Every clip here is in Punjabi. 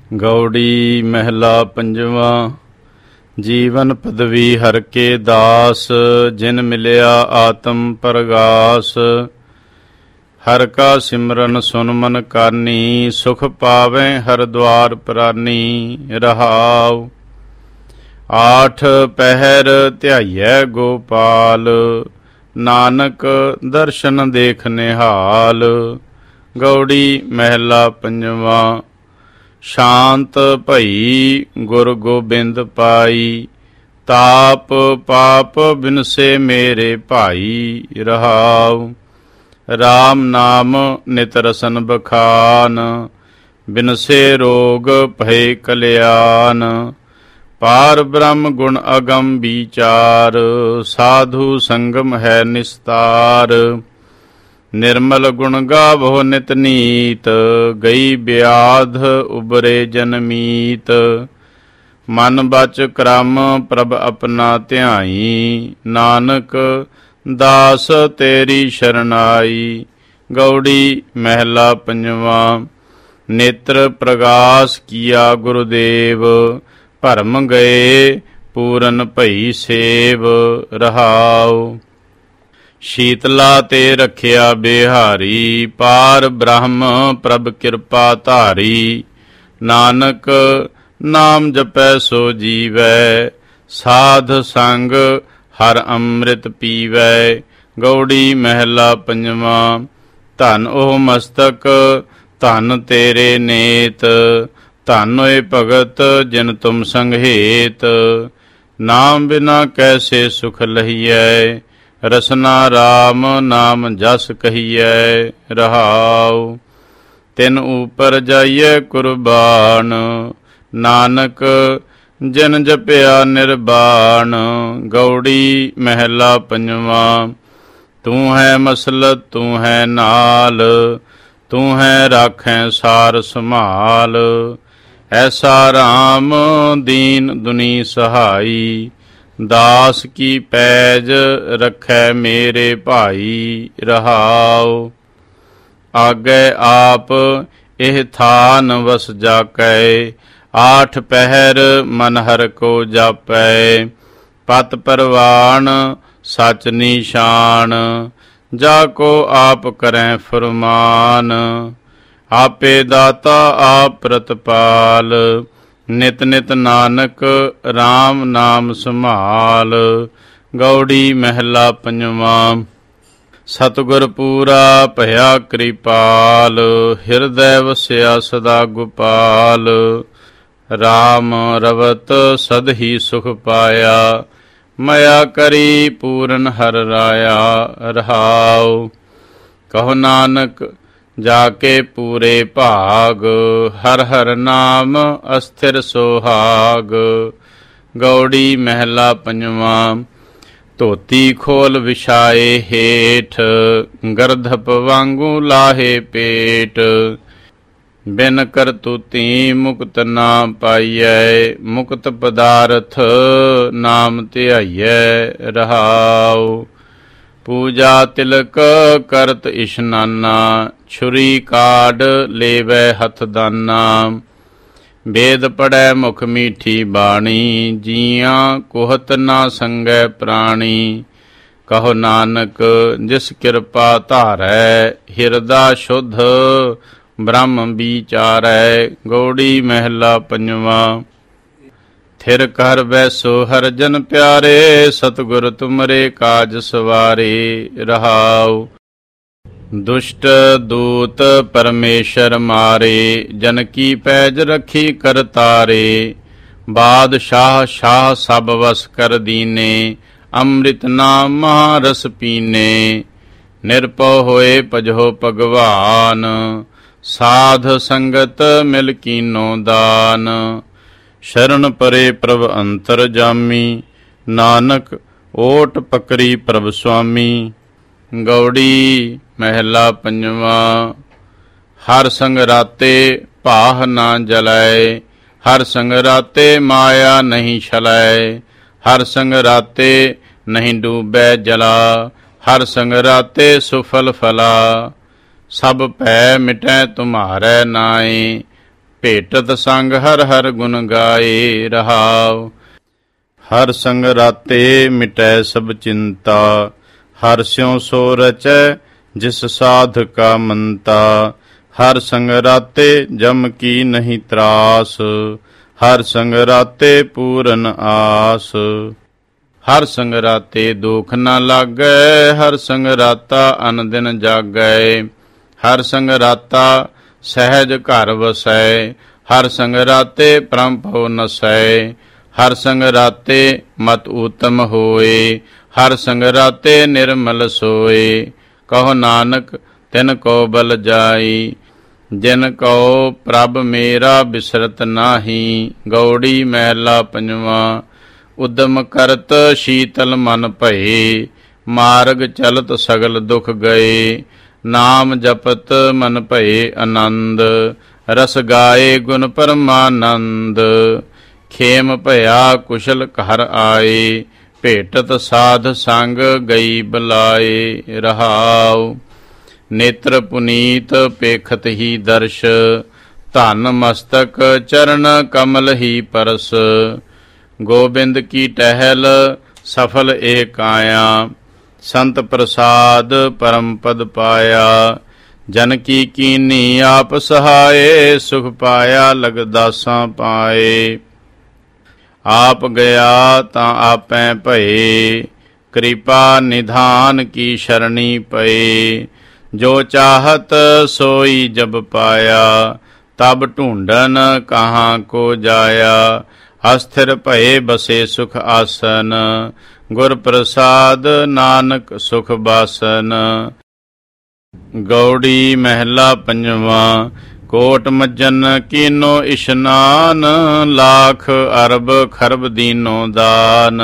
ਗੌੜੀ ਮਹਿਲਾ ਪੰਜਵਾਂ। ਜੀਵਨ ਪਦਵੀ ਹਰ ਕੇ ਦਾਸ, ਜਿਨ ਮਿਲਿਆ ਆਤਮ ਪ੍ਰਗਾਸ। ਹਰ ਕਾ ਸਿਮਰਨ ਸੁਨ ਮਨ ਕਰਨੀ, ਸੁਖ ਪਾਵੈ ਹਰ ਦੁਆਰ ਪ੍ਰਾਨੀ। ਰਹਾਉ ਆਠ ਪਹਿਰ ਧਿਆਈਐ ਗੋਪਾਲ, ਨਾਨਕ ਦਰਸ਼ਨ ਦੇਖ ਨਿਹਾਲ। ਗੌੜੀ ਮਹਿਲਾ ਪੰਜਵਾਂ। ਸ਼ਾਂਤ ਭਈ ਗੁਰ ਗੋਬਿੰਦ ਪਾਈ, ਤਾਪ ਪਾਪ ਬਿਨਸੇ ਮੇਰੇ ਭਾਈ। ਰਹਾਉ ਰਾਮ ਨਾਮ ਨਿਤ ਰਸਨ ਬਖਾਨ, ਬਿਨਸੇ ਰੋਗ ਭਏ ਕਲਿਆਣ। ਪਾਰ ਬ੍ਰਹਮ ਗੁਣ ਅਗਮ ਵਿਚਾਰ, ਸਾਧੂ ਸੰਗਮ ਹੈ ਨਿਸਤਾਰ। ਨਿਰਮਲ ਗੁਣ ਗਾਵੋ ਨਿਤ ਨੀਤ, ਗਈ ਬਿਆਧ ਉਬਰੇ ਜਨਮੀਤ। ਮਨ ਬਚ ਕਰਮ ਪ੍ਰਭ ਆਪਣਾ ਧਿਆਈ, ਨਾਨਕ ਦਾਸ ਤੇਰੀ ਸ਼ਰਨਾਈ। ਗੌੜੀ ਮਹਿਲਾ ਪੰਜਵਾਂ। ਨੇਤਰ ਪ੍ਰਗਾਸ ਕੀਆ ਗੁਰਦੇਵ, ਭਰਮ ਗਏ ਪੂਰਨ ਭਈ ਸੇਵ। ਰਹਾਉ ਸ਼ੀਤਲਾ ਤੇ ਰਖਿਆ ਬਿਹਾਰੀ, ਪਾਰ ਬ੍ਰਹਮ ਪ੍ਰਭ ਕਿਰਪਾ ਧਾਰੀ। ਨਾਨਕ ਨਾਮ ਜਪੈ ਸੋ ਜੀਵੈ, ਸਾਧ ਸੰਗ ਹਰ ਅੰਮ੍ਰਿਤ ਪੀਵੈ। ਗੌੜੀ ਮਹਿਲਾ ਪੰਜਵਾਂ। ਧਨ ਉਹ ਮਸਤਕ ਧਨ ਤੇਰੇ ਨੇਤ, ਧਨ ਓਏ ਭਗਤ ਜਿਨ ਤੁਮ ਸੰਘੇਤ। ਨਾਮ ਬਿਨਾ ਕੈਸੇ ਸੁਖ ਲਹੀਐ, ਰਸਨਾ ਰਾਮ ਨਾਮ ਜਸ ਕਹੀਐ। ਰਹਾਉ ਤਿਨ ਉਪਰ ਜਾਈਐ ਕੁਰਬਾਨ, ਨਾਨਕ ਜਿਨ ਜਪਿਆ ਨਿਰਬਾਨ। ਗੌੜੀ ਮਹਿਲਾ ਪੰਜਵਾਂ। ਤੂੰ ਹੈ ਮਸਲਤ ਤੂੰ ਹੈ ਨਾਲ, ਤੂੰ ਹੈ ਰਾਖੈ ਸਾਰ ਸੰਭਾਲ। ਐਸਾ ਰਾਮ ਦੀਨ ਦੁਨੀ ਸਹਾਈ, ਦਾਸ ਕੀ ਪੈਜ ਰਖੈ ਮੇਰੇ ਭਾਈ। ਰਹਾਉ ਆਗੇ ਆਪ ਇਹ ਥਾਨ ਵਸ ਜਾਕੈ, ਆਠ ਪਹਿਰ ਮਨ ਹਰ ਕੋ ਜਾਪੈ। ਪਤ ਪਰਵਾਨ ਸਚ ਨੀਸ਼ਾਨ, ਜਾ ਕੋ ਆਪ ਕਰੈ ਫੁਰਮਾਨ। ਆਪੇ ਦਾਤਾ ਆਪ ਪ੍ਰਤਪਾਲ, ਨਿਤ ਨਿਤ ਨਾਨਕ ਰਾਮ ਨਾਮ ਸੰਭਾਲ। ਗੌੜੀ ਮਹਿਲਾ ਪੰਜਵਾਂ। ਸਤਿਗੁਰ ਪੂਰਾ ਭਇਆ ਕਿਰਪਾਲ, ਹਿਰਦੈ ਵਸਿਆ ਸਦਾ ਗੋਪਾਲ। ਰਾਮ ਰਵਤ ਸਦ ਹੀ ਸੁਖ ਪਾਇਆ, ਮਇਆ ਕਰੀ ਪੂਰਨ ਹਰ ਰਾਇਆ। ਰਹਾਉ ਕਹੋ ਨਾਨਕ ਜਾ ਕੇ ਪੂਰੇ ਭਾਗ, ਹਰ ਹਰ ਨਾਮ ਅਸਥਿਰ ਸੁਹਾਗ। ਗੌੜੀ ਮਹਿਲਾ ਪੰਜਵਾਂ। ਧੋਤੀ ਖੋਲ ਵਿਛਾਏ ਹੇਠ, ਗਰਧਪ ਵਾਂਗੂ ਲਾਹੇ ਪੇਟ। ਬਿਨ ਕਰਤੂਤੀ ਮੁਕਤ ਨਾ ਪਾਈਐ, ਮੁਕਤ ਪਦਾਰਥ ਨਾਮ ਧਿਆਈਐ। ਰਹਾਉ ਪੂਜਾ ਤਿਲਕ ਕਰਤ ਇਸ਼ਨਾਨਾ, ਛੁਰੀ ਕਾਢ ਲੇਵੈ ਹੱਥ ਦਾਨਾ। ਵੇਦ ਪੜੈ ਮੁਖ ਮੀਠੀ ਬਾਣੀ, ਜੀਆਂ ਕੁਹਤ ਨਾ ਸੰਗੈ ਪ੍ਰਾਣੀ। ਕਹੋ ਨਾਨਕ ਜਿਸ ਕਿਰਪਾ ਧਾਰੈ, ਹਿਰਦਾ ਸ਼ੁੱਧ ਬ੍ਰਹਮ ਵਿਚਾਰੈ। ਗੌੜੀ ਮਹਿਲਾ ਪੰਜਵਾਂ। ਥਿਰ ਕਰ ਬੈਸੋ ਹਰ ਜਨ ਪਿਆਰੇ, ਸਤਿਗੁਰ ਤੁਮਰੇ ਕਾਜ ਸਵਾਰੇ। ਰਹਾਉ ਦੁਸ਼ਟ ਦੂਤ ਪਰਮੇਸ਼ਰ ਮਾਰੇ, ਜਨ ਕੀ ਪੈਜ ਰਖੀ ਕਰਤਾਰੇ। ਬਾਦਸ਼ਾਹ ਸ਼ਾਹ ਸਭ ਵਸ ਕਰ ਦੀਨੇ, ਅੰਮ੍ਰਿਤ ਨਾਮ ਮਹਾ ਰਸ ਪੀਨੇ। ਨਿਰਭਉ ਹੋਏ ਭਜੋ ਭਗਵਾਨ, ਸਾਧ ਸੰਗਤ ਮਿਲ ਕੀਨੋ ਦਾਨ। ਸ਼ਰਨ ਪਰੇ ਪ੍ਰਭ ਅੰਤਰ ਜਾਮੀ, ਨਾਨਕ ਓਟ ਪਕਰੀ ਪ੍ਰਭ ਸੁਆਮੀ। ਗੌੜੀ ਮਹਿਲਾ ਪੰਜਵਾਂ। ਹਰ ਸੰਗ ਰਾਤੇ ਭਾਹ ਨਾ ਜਲੈ, ਹਰ ਸੰਗ ਰਾਤੇ ਮਾਇਆ ਨਹੀਂ ਛਲੈ। ਹਰ ਸੰਗ ਰਾਤੇ ਨਹੀਂ ਡੂਬੈ ਜਲਾ, ਹਰ ਸੰਗ ਰਾਤੇ ਸੁਫਲ ਫਲਾ। ਸਭ ਭੈ ਮਿਟੈ ਤੁਮਹਾਰੈ ਨਾਏ, ਭੇਟਤ ਸੰਗ ਹਰ ਹਰ ਗੁਣ ਗਾਏ। ਰਹਾਉ ਹਰ ਸੰਗ ਰਾਤੇ ਮਿਟੈ ਸਭ ਚਿੰਤਾ, ਹਰ ਸਿਉ ਸੋ ਰਚੈ ਜਿਸ ਸਾਧ ਕਾ ਮੰਤਾ। ਹਰ ਸੰਗ ਰਾਤੇ ਜਮ ਕੀ ਨਹੀਂ ਤਰਾਸ, ਹਰ ਸੰਗ ਰਾਤੇ ਪੂਰਨ ਆਸ। ਹਰ ਸੰਗ ਰਾਤੇ ਦੁਖ ਨ ਲਾਗੈ, ਹਰ ਸੰਗ ਰਾਤਾ ਅਨ ਦਿਨ ਜਾਗੈ। ਹਰ ਸੰਗ ਰਾਤਾ ਸਹਿਜ ਘਰ ਵਸੈ, ਹਰ ਸੰਗ ਰਾਤੇ ਪਰਮ ਭਉ ਨਸੈ। ਹਰ ਸੰਗ ਰਾਤੇ ਮਤ ਊਤਮ ਹੋਏ, ਹਰ ਸੰਗ ਰਾਤੇ ਨਿਰਮਲ ਸੋਏ। ਕਹੋ ਨਾਨਕ ਤਿਨ ਕੋ ਬਲ ਜਾਈ, ਜਿਨ ਕਉ ਪ੍ਰਭ ਮੇਰਾ ਬਿਸਰਤ ਨਾਹੀ। ਗਉੜੀ ਮਹਿਲਾ ਪੰਜਵਾ। ਉਦਮ ਕਰਤ ਸ਼ੀਤਲ ਮਨ ਭਏ, ਮਾਰਗ ਚਲਤ ਸਗਲ ਦੁਖ ਗਏ। ਨਾਮ ਜਪਤ ਮਨ ਭਏ ਆਨੰਦ, ਰਸ ਗਾਏ ਗੁਣ ਪਰਮਾਨੰਦ। ਖੇਮ ਭਇਆ ਕੁਸ਼ਲ ਘਰ ਆਏ, ਭੇਟਤ ਸਾਧ ਸੰਗ ਗਈ ਬੁਲਾਏ। ਰਹਾਉ ਨੇਤਰ ਪੁਨੀਤ ਪੇਖਤ ਹੀ ਦਰਸ਼, ਧਨ ਮਸਤਕ ਚਰਨ ਕਮਲ ਹੀ ਪਰਸ। ਗੋਬਿੰਦ ਕੀ ਟਹਿਲ ਸਫਲ ਏ ਕਾਇਆ, ਸੰਤ ਪ੍ਰਸਾਦ ਪਰਮ ਪਦ ਪਾਇਆ। ਜਨ ਕੀ ਕੀਨੀ ਆਪ ਸਹਾਏ, ਸੁਖ ਪਾਇਆ ਲਗ ਦਾਸਾਂ ਪਾਏ। ਆਪ ਗਿਆ ਤਾਂ ਆਪੈ ਭਏ, ਕਿਰਪਾ ਨਿਧਾਨ ਕੀ ਸ਼ਰਣੀ ਪਏ। ਜੋ ਚਾਹਤ ਸੋਈ ਜਬ ਪਾਇਆ, ਤਬ ਢੂੰਡਨ ਕਹਾਂ ਕੋ ਜਾਇਆ। ਅਸਥਿਰ ਭਏ ਬਸੇ ਸੁਖ ਆਸਨ, ਗੁਰ ਪ੍ਰਸਾਦ ਨਾਨਕ ਸੁਖ ਬਾਸਨ। ਗਉੜੀ ਮਹਿਲਾ ਪੰਜਵਾ। ਕੋਟ ਮੱਜਨ ਕੀਨੋ ਇਸ਼ਨਾਨ, ਲਾਖ ਅਰਬ ਖਰਬ ਦੀਨੋ ਦਾਨ।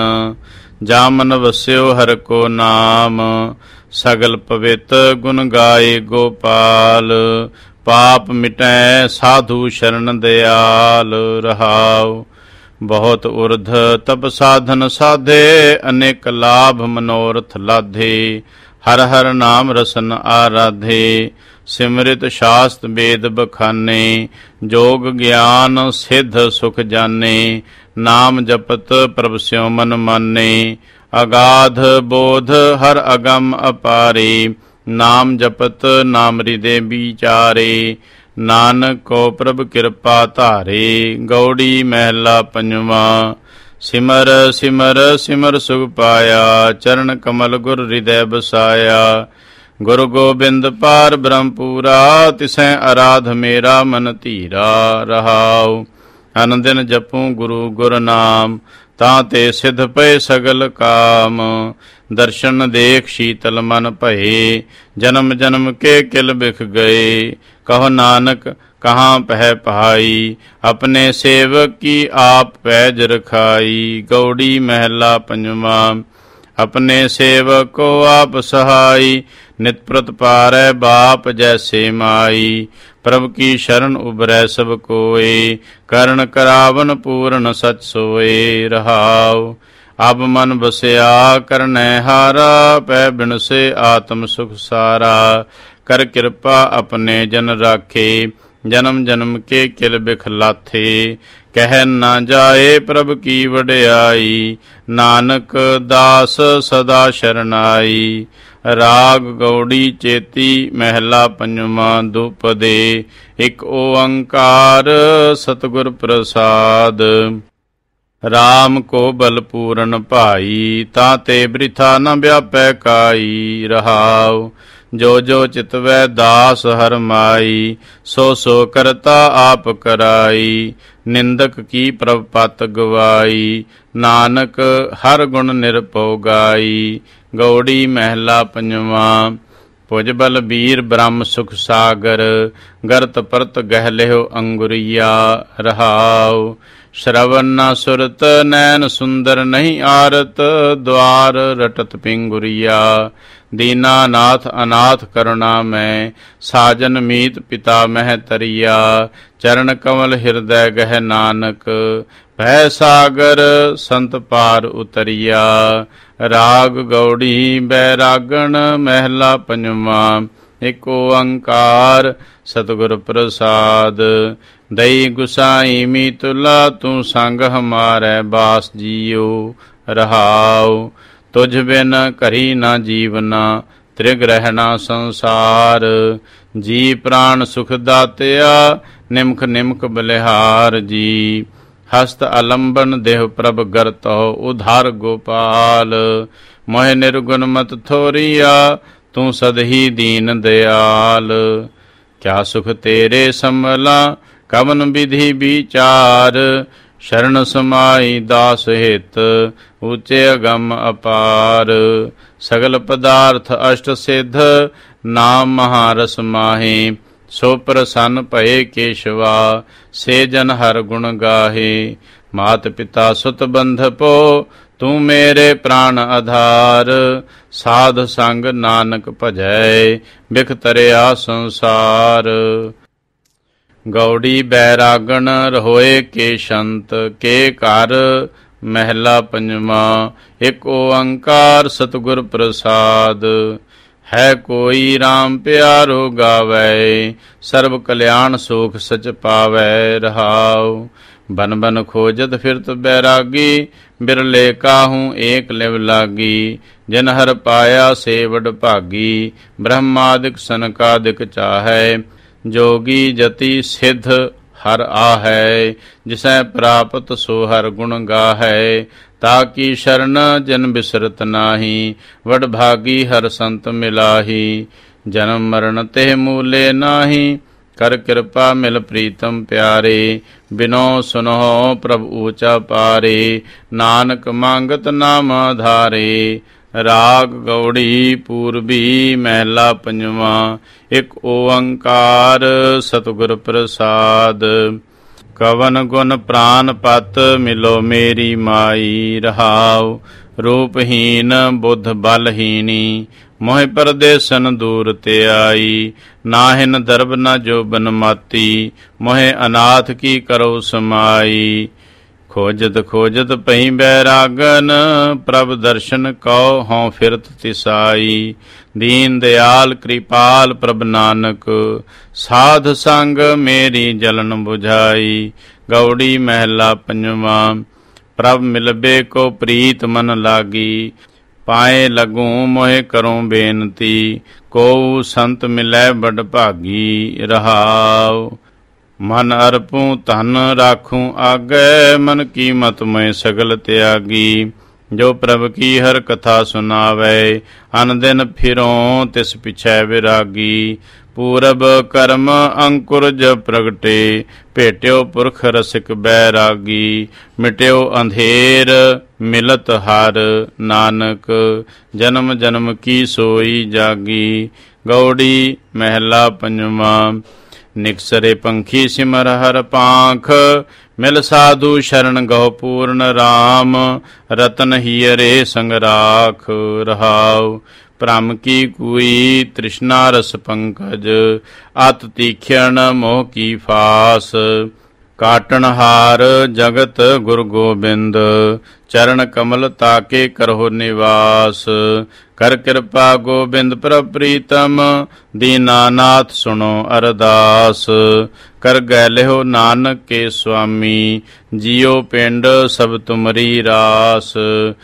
ਜਾਮਨ ਵਸਿਓ ਹਰ ਕੋ ਨਾਮ, ਸਗਲ ਪਵਿੱਤ ਗੁਣ ਗਾਏ ਗੋਪਾਲ। ਪਾਪ ਮਿਟੈ ਸਾਧੂ ਸ਼ਰਨ ਦਿਆਲ। ਰਹਾਉ ਬਹੁਤ ਉਰਧ ਤਪ ਸਾਧਨ ਸਾਧੇ, ਅਨੇਕ ਲਾਭ ਮਨੋਰਥ ਲਾਧੇ। ਹਰ ਹਰ ਨਾਮ ਰਸਨ ਆਰਾਧੇ, ਸਿਮਰਿਤ ਸ਼ਾਸਤ ਵੇਦ ਬਖਾਨੇ। ਜੋਗ ਗਿਆਨ ਸਿੱਧ ਸੁਖ ਜਾਨੇ, ਨਾਮ ਜਪਤ ਪ੍ਰਭ ਸਿਉ ਮਨ ਮਾਨੇ। ਅਗਾਧ ਬੋਧ ਹਰ ਅਗਮ ਅਪਾਰੇ, ਨਾਮ ਜਪਤ ਨਾਮ ਹਿਰਦੇ ਵਿਚਾਰੇ। ਨਾਨਕ ਕੋ ਪ੍ਰਭ ਕਿਰਪਾ ਧਾਰੇ। ਗਉੜੀ ਮਹਿਲਾ ਪੰਜਵਾ। ਸਿਮਰ ਸਿਮਰ ਸਿਮਰ ਸੁਖ ਪਾਇਆ, ਚਰਨ ਕਮਲ ਗੁਰ ਹਿਰਦੈ ਬਸਾਇਆ। ਗੁਰੂ ਗੋਬਿੰਦ ਪਾਰ ਬ੍ਰਹਮ ਪੂਰਾ, ਤਿਸੈ ਅਰਾਧ ਮੇਰਾ ਮਨ ਧੀਰਾ। ਰਹਾਉ ਅਨੰਦਿਨ ਜਪੂ ਗੁਰੂ ਗੁਰ ਨਾਮ, ਤਾਂ ਤੇ ਸਿਧ ਪਏ ਸਗਲ ਕਾਮ। ਦਰਸ਼ਨ ਦੇਖ ਸ਼ੀਤਲ ਮਨ ਭਏ, ਜਨਮ ਜਨਮ ਕੇ ਕਿਲ ਬਿਖ ਗਏ। ਕਹੋ ਨਾਨਕ ਕਹਾਂ ਪਹਿ ਪਹਾਈ, ਆਪਣੇ ਸੇਵਕ ਕੀ ਆਪ ਪੈਜ ਰਖਾਈ। ਗਉੜੀ ਮਹਿਲਾ ਪੰਜਵਾ। ਆਪਣੇ ਸੇਵਕ ਕੋ ਆਪ ਸਹਾਈ, ਨਿਤ ਪ੍ਰਤ ਪਾਰੈ ਬਾਪ ਜੈਸੇ ਮਾਈ। ਪ੍ਰਭ ਕੀ ਸ਼ਰਨ ਉਬਰੈ ਸਭ ਕੋਏ, ਕਰਨ ਕਰਾਵਨ ਪੂਰਨ ਸਚ ਸੋਏ। ਰਹਾਉ ਅਬ ਮਨ ਬਸਿਆ ਕਰਨੈ ਹਾਰਾ, ਪੈ ਬਿਨਸੇ ਆਤਮ ਸੁਖ ਸਾਰਾ। ਕਰ ਕਿਰਪਾ ਆਪਣੇ ਜਨ ਰਾਖੇ, ਜਨਮ ਜਨਮ ਕੇ ਕਿਲ ਬਿਖ ਲਾਥੇ। ਕਹਿ ਨਾ ਜਾਏ ਪ੍ਰਭ ਕੀ ਵਡਿਆਈ, ਨਾਨਕ ਦਾਸ ਸਦਾ ਸ਼ਰਨਾਈ। ਰਾਗ ਗਉੜੀ ਚੇਤੀ ਮਹਿਲਾ ਪੰਜਵਾ। ਦੁਪਦੇ ਇਕ ਓੰਕਾਰ ਸਤਿਗੁਰ ਪ੍ਰਸਾਦ। ਰਾਮ ਕੋ ਬਲ ਪੂਰਨ ਭਾਈ, ਤਾਂ ਤੇ ਬ੍ਰਿਥਾ ਨ ਵਿਆਪੈ ਕਾਈ। ਰਹਾਉ ਜੋ ਜੋ ਚਿਤਵੈ ਦਾਸ ਹਰ ਮਾਈ, ਸੋ ਸੋ ਕਰਤਾ ਆਪ ਕਰਾਈ। ਨਿੰਦਕ ਕੀ ਪ੍ਰਭ ਪਤ ਗਵਾਈ, ਨਾਨਕ ਹਰ ਗੁਣ ਨਿਰਭਉ ਗਾਈ। ਗਉੜੀ ਮਹਿਲਾ ਪੰਜਵਾ। ਭੁਜ ਬਲ ਬੀਰ ਬ੍ਰਹਮ ਸੁਖ ਸਾਗਰ, ਗਰਤ ਪਰਤ ਗਹਿ ਲਿਹੁ ਅੰਗੁਰੀਆ। ਰਹਾਉ ਸ਼ਰਵਨ ਨ ਸੁਰਤ ਨੈਣ ਸੁੰਦਰ ਨਹੀਂ ਆਰਤ, ਦੁਆਰ ਰਟਤ ਪਿੰਗੁਰੀਆ। ਦੀਨਾ ਨਾਥ ਅਨਾਥ ਕਰੁਣਾ ਮੈਂ, ਸਾਜਨ ਮੀਤ ਪਿਤਾ ਮਹਿ ਤਰੀਆ। ਚਰਨ ਕਮਲ ਹਿਰਦੈ ਗਹਿ ਨਾਨਕ, ਭੈ ਸਾਗਰ ਸੰਤ ਪਾਰ ਉਤਰੀਆ। ਰਾਗ ਗਉੜੀ ਬੈਰਾਗਣ ਮਹਿਲਾ ਪੰਜਵਾ। ਇਕ ਓੰਕਾਰ ਸਤਿਗੁਰ ਪ੍ਰਸਾਦ। ਦਈ ਗੁਸਾਈ ਮੀਤੁਲਾ ਤੂੰ ਸੰਗ ਹਮਾਰੈ ਬਾਸ ਜੀਓ ਰਹਾਉ। ਤੁਝ ਬਿਨ ਘਰੀ ਨਾ ਜੀਵਨਾ ਤ੍ਰਿਗ ਰਹਿਣਾ ਸੰਸਾਰ। ਜੀ ਪ੍ਰਾਣ ਸੁਖ ਦਾਤਿਆ ਨਿਮਖ ਨਿਮਖ ਬਲਿਹਾਰ ਜੀ। ਹਸਤ ਅਲੰਬਨ ਦੇਹ ਪ੍ਰਭ ਗਰਤੋ ਉਧਾਰ ਗੋਪਾਲ। ਮੋਹਿ ਨਿਰਗੁਣ ਮਤ ਥੋਰੀਆ ਤੂੰ ਸਦਹੀ ਦੀਨ ਦਿਆਲ। ਕਿਆ ਸੁਖ ਤੇਰੇ ਸੰਭਲਾ ਕਵਨ ਵਿਧੀ ਵਿਚਾਰ। ਸ਼ਰਨ ਸਮਾਈ ਦਾਸ ਹਿਤ ਉੱਚੇ ਅਗੰਮ ਅਪਾਰ। ਸਗਲ ਪਦਾਰਥ ਅਸ਼ਟ ਸਿੱਧ ਨਾਮ ਮਹਾਰਸ ਮਾਹੇ। ਸੋ ਪ੍ਰਸੰਨ ਭਏ ਕੇਸ਼ਵਾ ਸੇ ਜਨ ਹਰ ਗੁਣ ਗਾਹੇ। ਮਾਤ ਪਿਤਾ ਸੁਤ ਬੰਧਪੋ ਤੂੰ ਮੇਰੇ ਪ੍ਰਾਣ ਆਧਾਰ। ਸਾਧ ਸੰਗ ਨਾਨਕ ਭਜੈ ਬਿਖ ਤਰਿਆ ਸੰਸਾਰ। ਗੌੜੀ ਬੈਰਾਗਣ ਰहोए ਕੇ ਸ਼ੰਤ ਕੇ ਘਰ। ਮਹਿਲਾ ਪੰਜਵਾਂ। ਇਕ ਓੰਕਾਰ ਸਤਿਗੁਰ ਪ੍ਰਸਾਦ। ਹੈ ਕੋਈ ਰਾਮ ਪਿਆਰੋ ਗਾਵੈ ਸਰਬ ਕਲਿਆਣ ਸੋਖ ਸਚ ਪਾਵੈ ਰਹਾਉ। ਬਨ ਬਨ ਖੋਜਤ ਫਿਰਤ ਬੈਰਾਗੀ ਬਿਰਲੇ ਕਾਹੂ ਏਕ ਲਿਵ ਲਾਗੀ। ਜਿਨ ਹਰ ਪਾਇਆ ਸੇ ਵਡ ਭਾਗੀ ਬ੍ਰਹਮਾਦਿਕ ਸਨਕਾਦਿਕ ਚਾਹੈ। ਜੋਗੀ ਜਤੀ ਸਿੱਧ ਹਰ ਆਹੈ ਜਿਸੈ ਪ੍ਰਾਪਤ ਸੋ ਹਰ ਗੁਣ ਗਾਹੈ। ਤਾਕੀ ਸ਼ਰਨ ਜਨ ਬਿਸਰਤ ਨਾਹੀ ਵਡ ਭਾਗੀ ਹਰ ਸੰਤ ਮਿਲਾਹੀ। ਜਨਮ ਮਰਨ ਤੇ ਮੂਲੇ ਨਾਹੀ ਕਰ ਕਿਰਪਾ ਮਿਲ ਪ੍ਰੀਤਮ ਪਿਆਰੇ। ਬਿਨੋ ਸੁਨੋ ਪ੍ਰਭ ਊਚਾ ਪਾਰੇ ਨਾਨਕ ਮੰਗਤ ਨਾਮ ਆਧਾਰੇ। ਰਾਗ ਗੌੜੀ ਪੂਰਬੀ ਮਹਿਲਾ ਪੰਜਵਾਂ। ਇਕ ਓੰਕਾਰ ਸਤਿਗੁਰ ਪ੍ਰਸਾਦ। ਕਵਨ ਗੁਣ ਪ੍ਰਾਨ ਪਤ ਮਿਲੋ ਮੇਰੀ ਮਾਈ ਰਹਾਉ। ਰੂਪਹੀਨ ਬੁੱਧ ਬਲਹੀਨੀ ਮੋਹਿ ਪਰਦੇਸਨ ਦੂਰ ਤੇ ਆਈ। ਨਾਹਿਨ ਦਰਬ ਨ ਜੋਬਨ ਮਾਤੀ ਮੋਹਿ ਅਨਾਥ ਕੀ ਕਰੋ ਸਮਾਈ। ਖੋਜਤ ਖੋਜਤ ਪਈ ਬੈਰਾਗਨ ਪ੍ਰਭ ਦਰਸ਼ਨ ਕਉ ਹਉ ਫਿਰਤ ਤਿਸਾਈ। ਦੀਨ ਦਿਆਲ ਕਿਰਪਾਲ ਪ੍ਰਭ ਨਾਨਕ ਸਾਧ ਸੰਗ ਮੇਰੀ ਜਲਨ ਬੁਝਾਈ। ਗੌੜੀ ਮਹਿਲਾ ਪੰਜਵਾਂ। ਪ੍ਰਭ ਮਿਲਬੇ ਕੋ ਪ੍ਰੀਤ ਮਨ ਲਾਗੀ ਪਾਏ ਲਗੂ ਮੋਹਿ ਕਰੂੰ ਬੇਨਤੀ। ਕੋ ਸੰਤ ਮਿਲੈ ਬੜ ਭਾਗੀ ਰਹਾਉ। ਮਨ ਅਰਪੂੰ ਧਨ ਰਾਖੂੰ ਆਗੈ ਮਨ ਕੀ ਮਤ ਮੈਂ ਸਗਲ ਤਿਆਗੀ। ਜੋ ਪ੍ਰਭ ਕੀ ਹਰ ਕਥਾ ਸੁਨਾਵੈ ਅਨ ਦਿਨ ਫਿਰੋਂ ਤਿਸ ਪਿਛੈ ਵਿਰਾਗੀ। ਪੂਰਬ ਕਰਮ ਅੰਕੁਰਜ ਪ੍ਰਗਟੇ ਭੇਟਿਓ ਪੁਰਖ ਰਸਿਕ ਬੈਰਾਗੀ। ਮਿਟਿਓ ਅੰਧੇਰ ਮਿਲਤ ਹਰ ਨਾਨਕ ਜਨਮ ਜਨਮ ਕੀ ਸੋਈ ਜਾਗੀ। ਗੌੜੀ ਮਹਿਲਾ ਪੰਜਵਾਂ। ਨਿਕਸਰੇ ਪੰਖੀ ਸਿਮਰ ਹਰ ਪਾਂਖ ਮਿਲ ਸਾਧੂ ਸ਼ਰਨ ਗਹੁ ਪੂਰਨ ਰਾਮ। ਰਤਨ ਹੀਰੇ ਸੰਗ ਰਾਖ ਰਹਾਉ। ਭ੍ਰਮ ਕੀ ਕੂਈ ਤ੍ਰਿਸ਼ਨਾ ਰਸ ਪੰਕਜ ਅਤ ਤੀਖਣ ਮੋਹ ਕੀ ਫਾਸ। ਕਾਟਣ ਹਾਰ ਜਗਤ ਗੁਰ ਗੋਬਿੰਦ ਚਰਨ ਕਮਲ ਤਾਕੇ ਕਰਹੁ ਨਿਵਾਸ। ਕਰ ਕਿਰਪਾ ਗੋਬਿੰਦ ਪ੍ਰਭ ਪ੍ਰੀਤਮ ਦੀਨਾਨਾਥ ਸੁਣੋ ਅਰਦਾਸ। ਕਰ ਗੈ ਲਿਓ ਨਾਨਕ ਕੇ ਸੁਆਮੀ ਜੀਓ ਪਿੰਡ ਸਭ ਤੁਮਰੀ ਰਾਸ।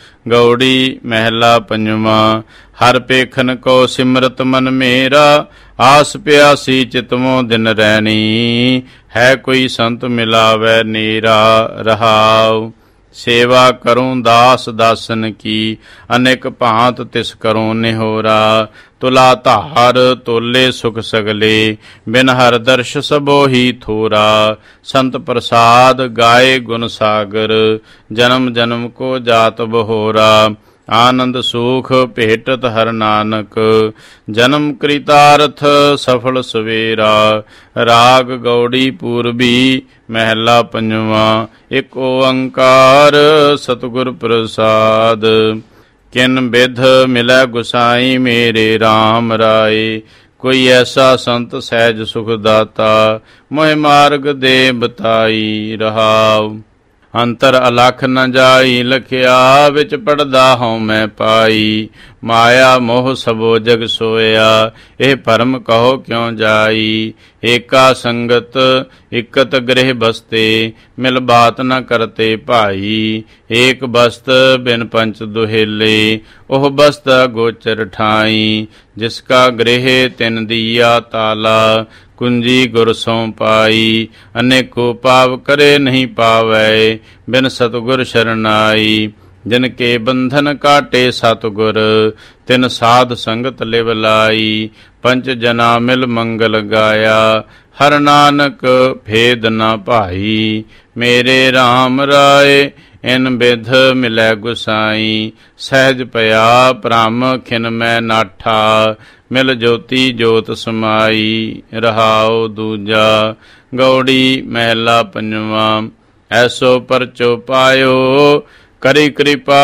ਗੌੜੀ ਮਹਿਲਾ ਪੰਜਵਾਂ। ਹਰ ਪੇਖਨ ਕੋ ਸਿਮਰਤ ਮਨ ਮੇਰਾ ਆਸ ਪਿਆਸੀ ਚਿਤਮੋ ਦਿਨ ਰੈਣੀ। ਹੈ ਕੋਈ ਸੰਤ ਮਿਲਾਵੈ ਨੀਰਾ ਰਹਾਉ। ਸੇਵਾ ਕਰੂੰ ਦਾਸ ਦਾਸਨ ਕੀ ਅਨੇਕ ਭਾਂਤ ਤਿਸ ਕਰੂੰ ਨਿਹੋਰਾ। ਤੁਲਾ ਧਾਰ ਤੋਲੇ ਸੁਖ ਸਗਲੇ ਬਿਨ ਹਰ ਦਰਸ਼ ਸਭੋ ਹੀ ਥੋਰਾ। ਸੰਤ ਪ੍ਰਸਾਦ ਗਾਏ ਗੁਣ ਸਾਗਰ ਜਨਮ ਜਨਮ ਕੋ ਜਾਤ ਬਹੋਰਾ। ਆਨੰਦ ਸੂਖ ਭੇਟਤ ਹਰ ਨਾਨਕ ਜਨਮ ਕ੍ਰਿਤਾਰਥ ਸਫਲ ਸਵੇਰਾ। ਰਾਗ ਗੌੜੀ ਪੂਰਬੀ ਮਹਿਲਾ ਪੰਜਵਾਂ। ਇਕ ਓੰਕਾਰ ਸਤਿਗੁਰ ਪ੍ਰਸਾਦ। ਕਿਨ ਬਿਧ ਮਿਲੈ ਗੁਸਾਈ ਮੇਰੇ RAM ਰਾਏ। ਕੋਈ ਐਸਾ ਸੰਤ ਸਹਿਜ ਸੁਖ ਦਾਤਾ ਮੋਹਿ ਮਾਰਗ ਦੇ ਬਤਾਈ ਰਹਾਉ। ਅੰਤਰ ਅਲਖ ਨ ਜਾਈ ਲਖਿਆ, ਵਿੱਚ ਪੜਦਾ ਹਉ ਮੈਂ ਪਾਈ। ਮਾਇਆ ਮੋਹ ਸਭੋ ਜਗ ਸੋਇਆ, ਇਹ ਭਰਮ ਕਹੋ ਕਿਉ ਜਾਈ। ਏਕਾ ਸੰਗਤ ਇਕਤ ਗ੍ਰਹਿ ਬਸਤੇ, ਮਿਲ ਬਾਤ ਨ ਕਰਤੇ ਭਾਈ। ਏਕ ਬਸਤ ਬਿਨ ਪੰਚ ਦੁਹੇਲੇ, ਉਹ ਬਸਤ ਗੋਚਰ ਠਾਈ। ਜਿਸ ਕਾ ਗ੍ਰਹਿ ਤਿਨ ਦੀਆ ਤਾਲਾ, ਕੁੰਜੀ ਗੁਰ ਸੋਂ ਪਾਈ। ਅਨੇਕੋ ਪਾਵ ਕਰੇ ਨਹੀਂ ਪਾਵੈ, ਬਿਨ ਸਤਿਗੁਰ ਸ਼ਰਨਾਈ। ਜਿਨ ਕੇ ਬੰਧਨ ਕਾਟੇ ਸਤਿਗੁਰ, ਤਿਨ ਸਾਧ ਸੰਗਤ ਲਿਵ ਲਾਈ। ਪੰਚ ਜਨਾ ਮਿਲ ਮੰਗਲ ਗਾਇਆ, ਹਰ ਨਾਨਕ ਭੇਦ ਨ ਭਾਈ। ਮੇਰੇ RAM ਰਾਏ ਇਨ ਬਿਧ ਮਿਲੈ ਗੁਸਾਈ। ਸਹਿਜ ਪਿਆ ਭ੍ਰਮ ਖਿਨ ਮੈਂ ਨਾਠਾ, ਮਿਲ ਜੋਤੀ ਜੋਤ ਸਮਾਈ। ਰਹਾਉ ਦੂਜਾ ਗੌੜੀ ਮਹਿਲਾ ਪੰਜਵਾ। ਐਸੋ ਪਰਚੋ ਪਾਇਓ, ਕਰੀ ਕਿਰਪਾ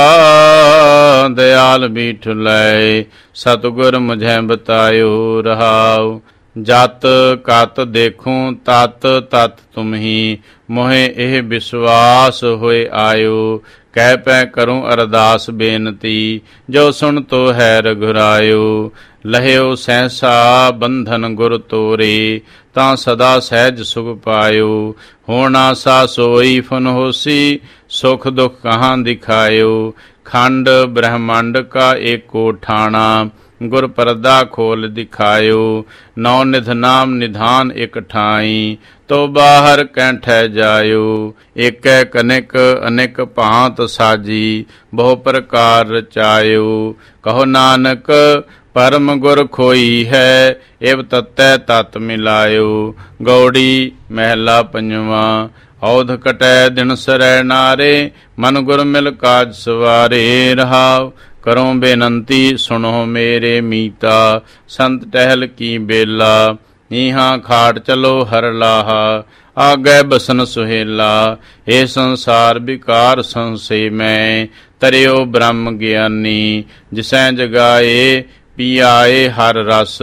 ਦਇਆਲ ਬੀਠ ਲੈ। ਸਤਿਗੁਰ ਮੁਝੈ ਬਤਾਇਓ। ਰਹਾਉ ਜਤ ਕਤ ਦੇਖੂੰ ਤਤ ਤਤ ਤੁਮਹੀ, ਮੋਹਿ ਇਹ ਵਿਸ਼ਵਾਸ ਹੋਏ ਆਇਓ। ਕਹਿ ਪੈ ਕਰੂੰ ਅਰਦਾਸ ਬੇਨਤੀ, ਜੋ ਸੁਣ ਤੋ ਹੈ ਰਘੁਰਾਇਓ। ਲਹਿਓ ਸਹਿਸਾ ਬੰਧਨ ਗੁਰ ਤੋਰੇ, ਤਾਂ ਸਦਾ ਸਹਿਜ ਸੁਖ ਪਾਇਓ। ਹੋਣਾ ਸਾ ਸੋਈ ਫੁਨ ਹੋਸੀ, ਸੁਖ ਦੁਖ ਕਹਾਂ ਦਿਖਾਇਓ। ਖੰਡ ਬ੍ਰਹਮੰਡ ਕਾ ਏਕੋ ਠਾਣਾ, ਗੁਰ ਪਰਦਾ ਖੋਲ ਦਿਖਾਇਓ। ਨੌ ਨਿਧ ਨਾਮ ਨਿਧਾਨ ਇਕ ਠਾਈ, ਤੋ ਬਾਹਰ ਕੈਂਠੈ ਜਾਇਓ। ਏਕੈ ਕਨਿਕ ਅਨੇਕ ਭਾਂਤ ਸਾਜੀ, ਬਹੁ ਪ੍ਰਕਾਰ ਰਚਾਇਓ। ਕਹੋ ਨਾਨਕ ਪਰਮ ਗੁਰ ਖੋਈ ਹੈ, ਇਵ ਤਤੈ ਤਤ ਮਿਲਾਇਓ। ਗੌੜੀ ਮਹਿਲਾ ਪੰਜਵਾ। ਔਧ ਕਟੈ ਦਿਨ ਸਰੈ ਨਾਰੇ, ਮਨ ਗੁਰ ਮਿਲ ਕਾਜ ਸਵਾਰੇ। ਰਹਾਉ ਕਰੋ ਬੇਨੰਤੀ ਸੁਣੋ ਮੇਰੇ ਮੀਤਾ, ਸੰਤ ਟਹਿਲ ਕੀ ਬੇਲਾ। ਨੀਹਾਂ ਖਾਟ ਚਲੋ ਹਰ ਲਾਹਾ, ਆਗੈ ਬਸਨ ਸੁਹੇਲਾ। ਇਹ ਸੰਸਾਰ ਵਿਕਾਰ ਸੰਸੇ ਮੈਂ, ਤਰਿਓ ਬ੍ਰਹਮ ਗਿਆਨੀ। ਜਿਸੈ ਜਗਾਏ ਪੀਆਏ ਹਰ ਰਸ,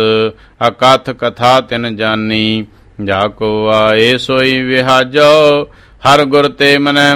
ਅਕਥ ਕਥਾ ਤਿਨ ਜਾਨੀ। ਜਾ ਕੋ ਆਏ ਸੋਈ ਵਿਹਾਜੋ, ਹਰ ਗੁਰ ਤੇ ਮਨੈ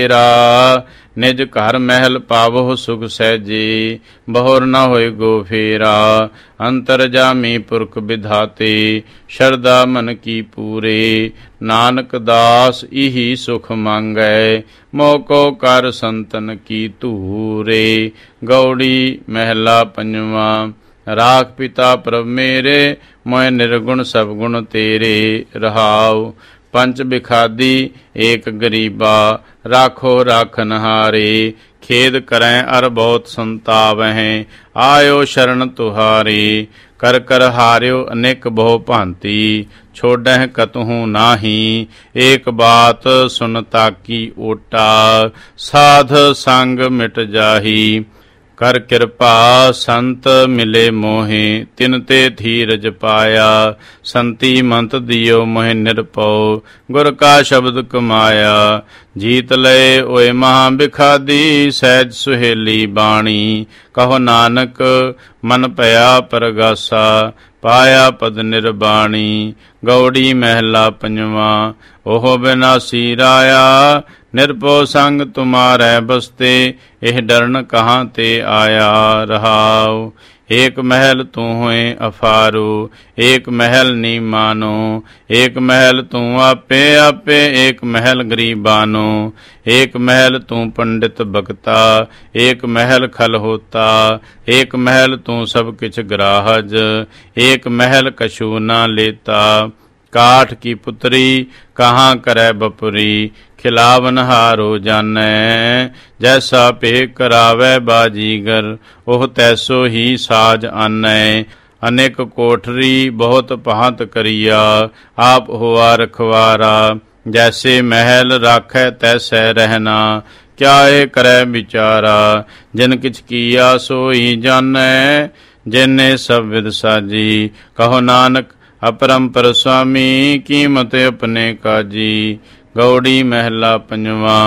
ਬਸੇਰਾ। ਨਿਜ ਘਰ ਮਹਿਲ ਪਾਵੋ ਸੁਖ ਸਹਿਜੇ, ਬਹੁਰ ਨ ਹੋਏ ਗੋ ਫੇਰਾ। ਅੰਤਰ ਜਾਮੀ ਪੁਰਖ ਵਿਧਾਤੇ, ਸ਼ਰਧਾ ਮਨ ਕੀ ਪੂਰੇ। ਨਾਨਕ ਦਾਸ ਇਹੀ ਸੁਖ ਮੰਗੈ, ਮੋਕੋ ਕਰ ਸੰਤਨ ਕੀ ਧੂਰੇ। ਗੌੜੀ ਮਹਿਲਾ ਪੰਜਵਾ। ਰਾਖ ਪਿਤਾ ਪ੍ਰਭ ਮੇਰੇ, ਮੋਇ ਨਿਰਗੁਣ ਸਭ ਗੁਣ ਤੇਰੇ। ਰਹਾਉ ਪੰਚ ਬਿਖਾਦੀ ਏਕ ਗਰੀਬਾ, ਰਾਖੋ ਰਾਖਨ ਹਾਰੇ। ਖੇਦ ਕਰੈ ਅਰ ਬਹੁਤ ਸੰਤਾਵਹਿ, ਆਇਓ ਸ਼ਰਨ ਤੁਹਾਰੇ। ਕਰ ਕਰ ਹਾਰਿਓ ਅਨੇਕ ਬਹੁ ਭਾਂਤੀ, ਛੋੜਹਿ ਕਤਹੂ ਨਾਹੀ। ਏਕ ਬਾਤ ਸੁਨ ਤਾਕੀ ਓਟਾ, ਸਾਧ ਸੰਗ ਮਿਟ ਜਾਹੀ। ਕਰ ਕਿਰਪਾ ਸੰਤ ਮਿਲੇ ਮੋਹਿ, ਤਿਨ ਤੇ ਧੀਰਜ ਪਾਇਆ। ਸੰਤੀ ਮੰਤ ਦਿਓ ਮੋਹਿ ਨਿਰਭਉ, ਗੁਰ ਕਾ ਸ਼ਬਦ ਕਮਾਇਆ। ਜੀਤ ਲਏ ਓਏ ਮਹਾ ਬਿਖਾਦੀ, ਸਹਿਜ ਸੁਹੇਲੀ ਬਾਣੀ। ਕਹੋ ਨਾਨਕ ਮਨ ਭਇਆ ਪਰਗਾਸਾ, ਪਾਇਆ ਪਦ ਨਿਰਬਾਣੀ। ਗੌੜੀ ਮਹਿਲਾ ਪੰਜਵਾ। ਉਹ ਬਿਨਾਸੀ ਰਾਇਆ, ਨਿਰਭਉ ਸੰਗ ਤੁਮਾਰੈ ਬਸਤੇ। ਇਹ ਡਰਨ ਕਹਾਂ ਤੇ ਆਇਆ। ਰਹਾਉ ਏਕ ਮਹਿਲ ਤੂੰ ਹੋਏ ਅਫਾਰੂ, ਏਕ ਮਹਿਲ ਨੀ ਮਾਨੋ। ਏਕ ਮਹਿਲ ਤੂੰ ਆਪੇ ਆਪੇ, ਏਕ ਮਹਿਲ ਗਰੀਬਾਨੋ। ਏਕ ਮਹਿਲ ਤੂੰ ਪੰਡਿਤ ਬਖਤਾ, ਏਕ ਮਹਿਲ ਖਲ ਹੋਤਾ। ਏਕ ਮਹਿਲ ਤੂੰ ਸਭ ਕਿਛ ਗ੍ਰਾਹਜ, ਏਕ ਮਹਿਲ ਕਛੂ ਨਾ ਲੇਤਾ। ਕਾਠ ਕੀ ਪੁਤਰੀ ਕਹਾਂ ਕਰੈ ਬਪੁਰੀ, ਖਿਲਾਵਨ ਹਾਰੋ ਜਾਨੈ। ਜੈਸਾ ਭੇਖ ਕਰਾਵੈ ਬਾਜੀਗਰ, ਉਹ ਤੈਸੋ ਹੀ ਸਾਜ ਆਨੈ। ਅਨੇਕ ਕੋਠਰੀ ਬਹੁਤ ਭਾਂਤ ਕਰੀਆ, ਆਪ ਹੋਆ ਰਖਵਾਰਾ। ਜੈਸੇ ਮਹਿਲ ਰਾਖੈ ਤੈਸੈ ਰਹਿਣਾ, ਕਿਆ ਇਹ ਕਰੈ ਵਿਚਾਰਾ। ਜਿਨ ਕਿਛ ਕੀਆ ਸੋਈ ਜਾਨੈ, ਜਿਨੇ ਸਭ ਵਿਦ ਸਾਜੀ। ਕਹੋ ਨਾਨਕ ਅਪਰੰਪਰ ਸੁਆਮੀ, ਕੀਮਤ ਆਪਣੇ ਕਾਜੀ। ਗੌੜੀ ਮਹਿਲਾ ਪੰਜਵਾ।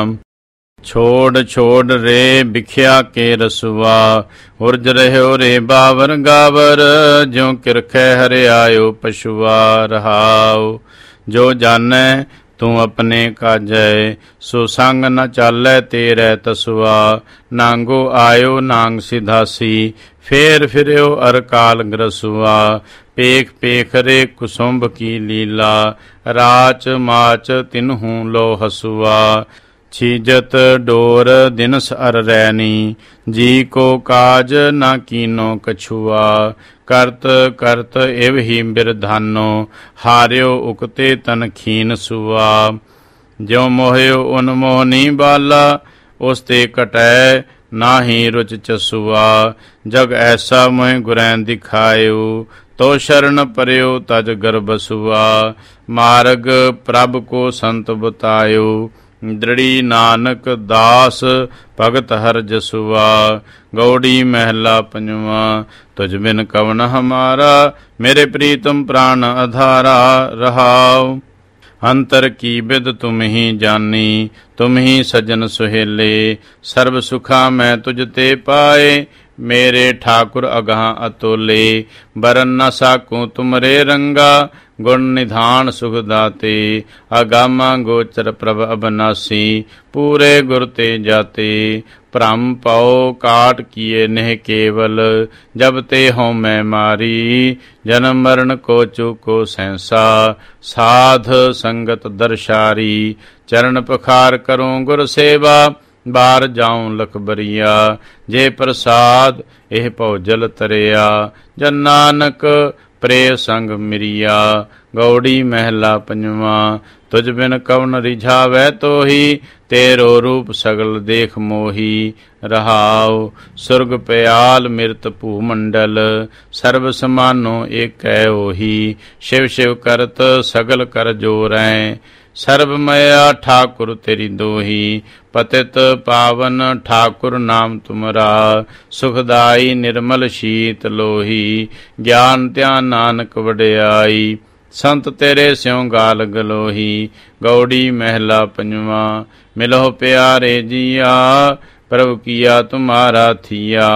ਛੋੜ ਛੋੜ ਰੇ ਬਿਖਿਆ ਕੇ ਰਸੁਆ, ਉਰਜ ਰਹਿਓ ਰੇ ਬਾਵਰ ਗਾਵਰ। ਜਿਉ ਕਿਰਖੈ ਹਰਿਆਇਓ ਪਸ਼ੁਆ। ਰਹਾਉ ਜੋ ਜਾਣੈ ਤੂੰ ਆਪਣੇ ਕਾਜੈ ਸੋ ਸੰਗ ਨ ਚਾਲੈ ਤੇਰੇ ਤਸੁਆ ਨਾਂਗੋ ਆਇਓ ਨਾਂਗ ਸਿਧਾਸੀ ਫੇਰ ਫਿਰਿਓ ਅਰ ਕਾਲ ਗ੍ਰਸੁਆ ਪੇਖ ਪੇਖ ਰੇ ਕੁਸੁੰਭ ਕੀ ਲੀਲਾ ਰਾਚ ਮਾਚ ਤਿਨਹੂ ਲੋ ਹਸੁਆ ਛੀਜਤ ਡੋਰ ਦਿਨਸ ਅਰ ਰੈਨੀ ਜੀ ਕੋ ਕਾਜ ਨਾ ਕੀਨੋ ਕਛੁਆ ਕਰਤ ਕਰਤ ਇਵ ਹੀ ਬਿਰਧਾਨੋ ਹਾਰਿਓ ਉਕਤੇ ਤਨ ਖੀਨ ਸੁਆ ਜਿਉ ਮੋਹਿਓ ਉਨ ਮੋਹਨੀ ਬਾਲਾ ਉਸ ਤੇ ਕਟੈ ਨਾਹੀ ਰੁਚ ਚਸੁਆ ਜਗ ਐਸਾ ਮੋਹਿ ਗੁਰੈਨ ਦਿਖਾਇਓ ਤੋ ਸ਼ਰਨ ਪਰਿਓ ਤਜ ਗਰਬਸੁਆ ਮਾਰਗ ਪ੍ਰਭ ਕੋ ਸੰਤ ਬਤਾਇਓ ਦ੍ਰਿੜੀ ਨਾਨਕ ਦਾਸ ਭਗਤ ਹਰ ਜਸੁਆ ਗੌੜੀ ਮਹਿਲਾ ਪੰਜਵਾ ਤੁਝ ਬਿਨ ਕਵਨ ਹਮਾਰਾ ਮੇਰੇ ਪ੍ਰੀਤਮ ਪ੍ਰਾਨ ਅਧਾਰਾ ਰਹਾਉ ਅੰਤਰ ਕੀ ਬਿਦ ਤੁਮ ਹੀ ਜਾਨੀ ਤੁਮ ਹੀ ਸਜਨ ਸੁਹੇਲੇ ਸਰਬ ਸੁਖਾ ਮੈਂ ਤੁਝ ਤੇ ਪਾਏ ਮੇਰੇ ਠਾਕੁਰ ਅਗਾਹ ਅਤੋਲੇ ਬਰਨ ਨ ਸਾਕੂ ਤੁਮਰੇ ਰੰਗਾ ਗੁਣ ਨਿਧਾਨ ਸੁਖ ਦਾਤੇ ਅਗਾਮਾ ਗੋਚਰ ਪ੍ਰਭ ਅਬਨਾਸੀ ਪੂਰੇ ਗੁਰ ਤੇ ਜਾਤੇ ਭ੍ਰਮ ਪਾਓ ਕਾਟ ਕੀਏ ਨਹਿ ਕੇਵਲ ਜਬ ਤੇ ਹਉ ਮੈਂ ਮਾਰੀ ਜਨਮ ਮਰਨ ਕੋ ਚੂਕੋ ਸੈਂਸਾ ਸਾਧ ਸੰਗਤ ਦਰਸ਼ਾਰੀ ਚਰਨ ਪਖਾਰ ਕਰੂੰ ਗੁਰ ਸੇਵਾ ਬਾਰ ਜਾਉ ਲਖ ਬਰੀਆ ਜੇ ਪ੍ਰਸਾਦ ਇਹ ਭਉਜਲ ਤਰਿਆ ਜਨ ਨਾਨਕ ਪ੍ਰੇ ਸੰਗ ਮਿਰਿਆ ਗੌੜੀ ਮਹਿਲਾ ਪੰਜਵਾ ਤੁਝ ਬਿਨ ਕਵਨ ਰਿਝਾਵੈ ਤੋਹੀ ਤੇਰੋ ਰੂਪ ਸਗਲ ਦੇਖ ਮੋਹੀ ਰਹਾਉ ਸੁਰਗ ਪਿਆਲ ਮਿਰਤ ਭੂ ਮੰਡਲ ਸਰਬ ਸਮਾਨੋ ਏਕੈ ਓਹੀ ਸ਼ਿਵ ਸ਼ਿਵ ਕਰਤ ਸਗਲ ਕਰ ਜੋਰੈ ਸਰਬ ਮਇਆ ਠਾਕੁਰ ਤੇਰੀ ਦੋਹੀ ਪਤਿਤ ਪਾਵਨ ਠਾਕੁਰ ਨਾਮ ਤੁਮਰਾ ਸੁਖਦਾਈ ਨਿਰਮਲ ਸ਼ੀਤ ਲੋਹੀ ਗਿਆਨ ਧਿਆਨ ਨਾਨਕ ਵਡਿਆਈ ਸੰਤ ਤੇਰੇ ਸਿਉ ਗਾਲ ਗਲੋਹੀ ਗੌੜੀ ਮਹਿਲਾ ਪੰਜਵਾ ਮਿਲੋ ਪਿਆਰੇ ਜੀਆ ਪ੍ਰਭੁ ਕੀਆ ਤੁਮਾਰਾ ਥੀਆ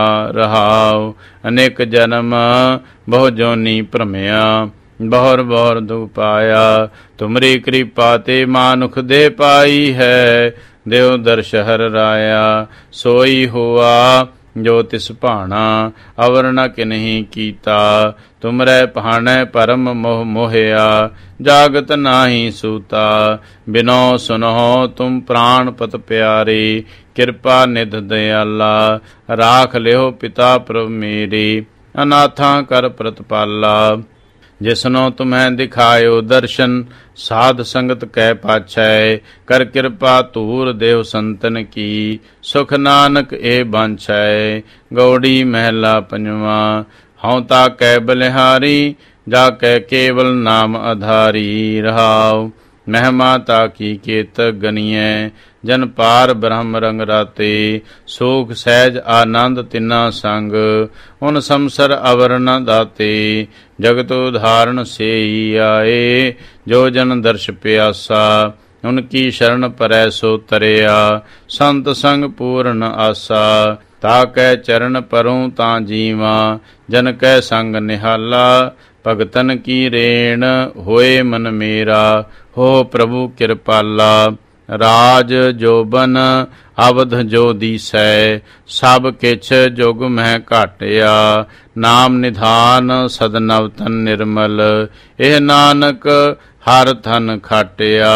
ਰਹਾਉ ਅਨੇਕ ਜਨਮ ਬਹੁ ਜੋਨੀ ਭ੍ਰਮਿਆ ਬਹੁਰ ਬਹੁਰ ਦੁ ਪਾਇਆ ਤੁਮਰੀ ਕਿਰਪਾ ਤੇ ਮਾਨੁਖ ਦੇ ਪਾਈ ਹੈ ਦੇਉ ਦਰਸ਼ ਹਰ ਰਾਇਆ ਸੋਈ ਹੋਆ ਜੋ ਤਿਸ ਭਾਣਾ ਅਵਰ ਨ ਕਿਨਹੀ ਕੀਤਾ ਤੁਮਰੈ ਭਾਣੈ ਪਰਮ ਮੋਹ ਮੋਹਿਆ ਜਾਗਤ ਨਾਹੀ ਸੂਤਾ ਬਿਨੋ ਸੁਨਹੁ ਤੁਮ ਪ੍ਰਾਣ ਪਤ ਪਿਆਰੇ ਕਿਰਪਾ ਨਿਧ ਦਿਆਲਾ ਰਾਖ ਲਿਓ ਪਿਤਾ ਪ੍ਰਭ ਮੇਰੇ ਅਨਾਥਾਂ ਕਰ ਪ੍ਰਤਪਾਲਾ ਜਿਸਨੋ ਤੁਮੈ ਦਿਖਾਇਓ ਦਰਸ਼ਨ ਸਾਧ ਸੰਗਤ ਕੈ ਪਾਛੈ ਕਰ ਕਿਰਪਾ ਧੂਰ ਦੇਵ ਸੰਤਨ ਕੀ ਸੁਖ ਨਾਨਕ ਏ ਬਾਂਛੈ ਗੌੜੀ ਮਹਿਲਾ ਪੰਜਵਾ ਹਉ ਤਾ ਕੈ ਬਲਿਹਾਰੀ ਜਾ ਕੈ ਕੇਵਲ ਨਾਮ ਆਧਾਰੀ ਰਹਾਉ ਮਹਿਮਾ ਤਾ ਕੀ ਕੇਤ ਗਨੀਐ ਜਨ ਪਾਰ ਬ੍ਰਹਮ ਰੰਗ ਰਾਤੇ ਸੋਖ ਸਹਿਜ ਆਨੰਦ ਤਿਨਾ ਸੰਗ ਉਨ ਸੰਸਰ ਅਵਰ ਨ ਦਾਤੇ ਜਗਤ ਉਧਾਰਨ ਸੇਈ ਆਏ ਜੋ ਜਨ ਦਰਸ਼ ਪਿਆਸਾ ਉਨ ਕੀ ਸ਼ਰਨ ਪਰੈ ਸੋ ਤਰਿਆ ਸੰਤ ਸੰਗ ਪੂਰਨ ਆਸਾ ਤਾ ਕੈ ਚਰਨ ਪਰੂੰ ਤਾਂ ਜੀਵਾ ਜਨ ਕੈ ਸੰਗ ਨਿਹਾਲਾ ਭਗਤਨ ਕੀ ਰੇਣ ਹੋਏ ਮਨ ਮੇਰਾ ਹੋ ਪ੍ਰਭੂ ਕਿਰਪਾਲਾ ਰਾਜ ਜੋਬਨ ਅਵਧ ਜੋ ਦੀਸੈ ਸਭ ਕਿਛ ਜੁਗ ਮਹਿ ਘਾਟਿਆ ਨਾਮ ਨਿਧਾਨ ਸਦ ਨਵ ਤਨ ਨਿਰਮਲ ਇਹ ਨਾਨਕ ਹਰ ਥਨ ਖਾਟਿਆ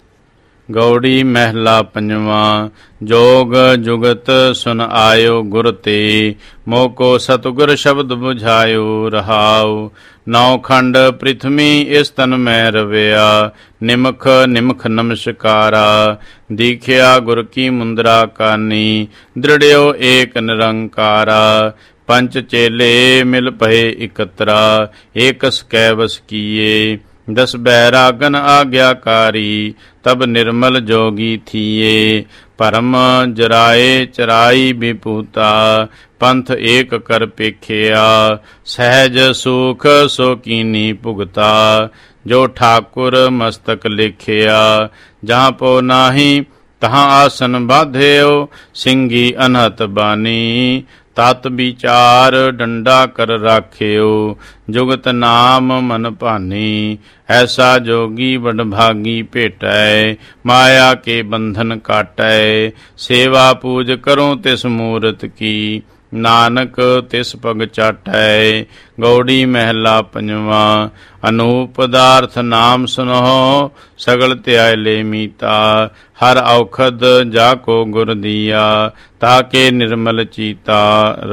ਗੌੜੀ ਮਹਿਲਾ ਪੰਜਵਾ ਜੋਗ ਜੁਗਤ ਸੁਨ ਆਇਓ ਗੁਰ ਤੇ ਮੋਕੋ ਸਤਿਗੁਰ ਸ਼ਬਦ ਬੁਝਾਇਓ ਰਹਾਉ ਨੌ ਖੰਡ ਪ੍ਰਿਥਵੀ ਇਸ ਤਨ ਮੈਂ ਰਵਿਆ ਨਿਮਖ ਨਿਮਖ ਨਮਸਕਾਰਾ ਦੀਖਿਆ ਗੁਰ ਕੀ ਮੁੰਦਰਾ ਕਾਨੀ ਦ੍ਰਿੜਿਓ ਏਕ ਨਿਰੰਕਾਰਾ ਪੰਚ ਚੇਲੇ ਮਿਲ ਪਏ ਇਕਤਰਾ ਏਕਸ ਕੈ ਵਸ ਕੀਏ ਦਸ ਬੈਰਾਗਨ ਆਗਿਆਕਾਰੀ ਤਬ ਨਿਰਮਲ ਜੋਗੀ ਥੀਏ ਭਰਮ ਜਰਾਏ ਚਰਾਈ ਵਿਭੂਤਾ ਪੰਥ ਏਕ ਕਰ ਪੇਖਿਆ ਸਹਿਜ ਸੁਖ ਸੋ ਕੀਨੀ ਭੁਗਤਾ ਜੋ ਠਾਕੁਰ ਮਸਤਕ ਲਿਖਿਆ ਜਹਾਂ ਪੋ ਨਾਹੀ ਤਹਾਂ ਆਸਨ ਬਾਧਿਓ ਸਿੰਘੀ ਅਨਹਤ ਬਾਨੀ। ਤਤ ਵਿਚਾਰ ਡੰਡਾ ਕਰ ਰਾਖਿਓ ਜੁਗਤ ਨਾਮ ਮਨ ਭਾਨੀ। ਐਸਾ ਜੋਗੀ ਵਡਭਾਗੀ ਭੇਟੈ ਮਾਇਆ ਕੇ ਬੰਧਨ ਕਾਟੈ। ਸੇਵਾ ਪੂਜ ਕਰੋ ਤਿਸ ਮੂਰਤ ਕੀ ਨਾਨਕ ਤਿਸ ਪਗ ਚਾਟੈ। ਗੌੜੀ ਮਹਿਲਾ ਪੰਜਵਾ। ਅਨੂਪ ਪਦਾਰਥ ਨਾਮ ਸੁਨਹੁ ਸਗਲ ਧਿਆਇ ਮੀਤਾ। ਹਰ ਔਖਦ ਜਾ ਕੋ ਗੁਰ ਦੀਆ ਤਾਕੇ ਨਿਰਮਲ ਚੀਤਾ।